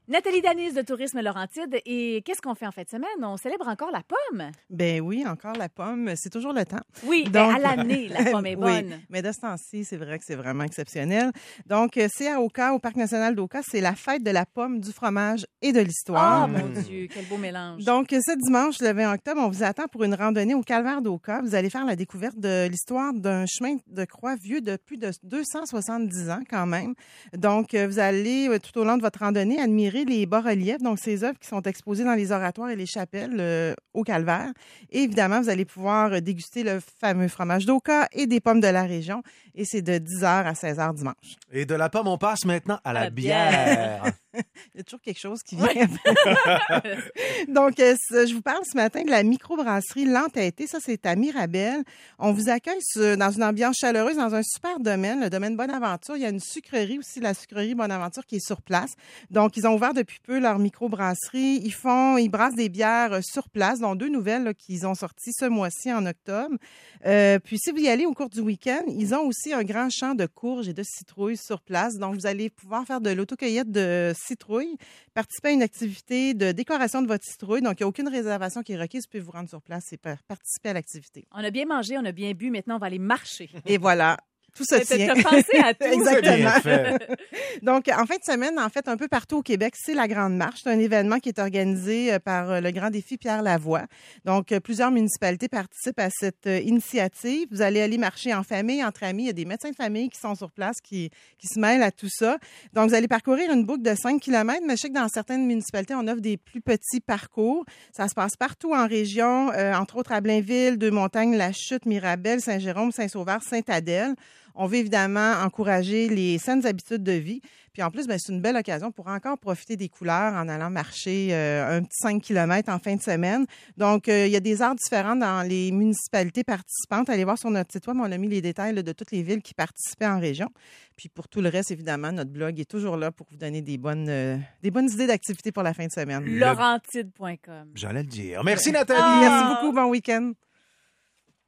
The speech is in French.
Nathalie Danis de Tourisme Laurentide. Et qu'est-ce qu'on fait en fin de semaine? On célèbre encore la pomme. Ben oui, encore la pomme. C'est toujours le temps. Oui, Donc, ben à l'année, la pomme est bonne. Oui, mais de ce temps-ci, c'est vrai que c'est vraiment exceptionnel. Donc, c'est à Oka, au Parc national d'Oka. C'est la fête de la pomme, du fromage et de l'histoire. Oh mon Dieu, quel beau mélange. Donc, ce dimanche, le 20 octobre, on vous attend pour une randonnée au Calvaire d'Oka. Vous allez faire la découverte de l'histoire d'un chemin de croix vieux de plus de 270 ans quand même. Donc, vous allez, tout au long de votre randonnée, admirer les bas-reliefs, donc ces œuvres qui sont exposées dans les oratoires et les chapelles au Calvaire. Et évidemment, vous allez pouvoir déguster le fameux fromage d'Oka et des pommes de la région. Et c'est de 10h à 16h dimanche. Et de la pomme, on passe maintenant à la bière. Il y a toujours quelque chose qui vient. Donc, je vous parle ce matin de la microbrasserie L'Entêté. Ça, c'est à Mirabel. On vous accueille dans une ambiance chaleureuse, dans un super domaine, le domaine Bonaventure. Il y a une sucrerie aussi, la sucrerie Bonaventure, qui est sur place. Donc, ils ont ouvert depuis peu leur microbrasserie. Ils brassent des bières sur place, dont 2 nouvelles là, qu'ils ont sorties ce mois-ci en octobre. Puis, si vous y allez au cours du week-end, ils ont aussi un grand champ de courges et de citrouilles sur place. Donc, vous allez pouvoir faire de l'autocueillette de citrouilles, participer à une activité de décoration de votre citrouille. Donc, il n'y a aucune réservation qui est requise. Vous pouvez vous rendre sur place et participer à l'activité. On a bien mangé, on a bien bu. Maintenant, on va aller marcher. Et voilà. Tout se tient. T'as pensé à tout. Exactement. Donc, en fin de semaine, un peu partout au Québec, c'est la Grande Marche. C'est un événement qui est organisé par le Grand Défi Pierre Lavoie. Donc, plusieurs municipalités participent à cette initiative. Vous allez aller marcher en famille, entre amis. Il y a des médecins de famille qui sont sur place, qui se mêlent à tout ça. Donc, vous allez parcourir une boucle de 5 km, mais je sais que dans certaines municipalités, on offre des plus petits parcours. Ça se passe partout en région, entre autres à Blainville, Deux-Montagnes, La Chute, Mirabel, Saint-Jérôme, Saint-Sauveur, Sainte-Adèle. On veut évidemment encourager les saines habitudes de vie. Puis en plus, c'est une belle occasion pour encore profiter des couleurs en allant marcher un petit 5 km en fin de semaine. Donc, il y a des heures différentes dans les municipalités participantes. Allez voir sur notre site web, on a mis les détails de toutes les villes qui participaient en région. Puis pour tout le reste, évidemment, notre blog est toujours là pour vous donner des bonnes idées d'activités pour la fin de semaine. Laurentide.com. J'allais le dire. Merci Nathalie. Merci beaucoup. Bon week-end.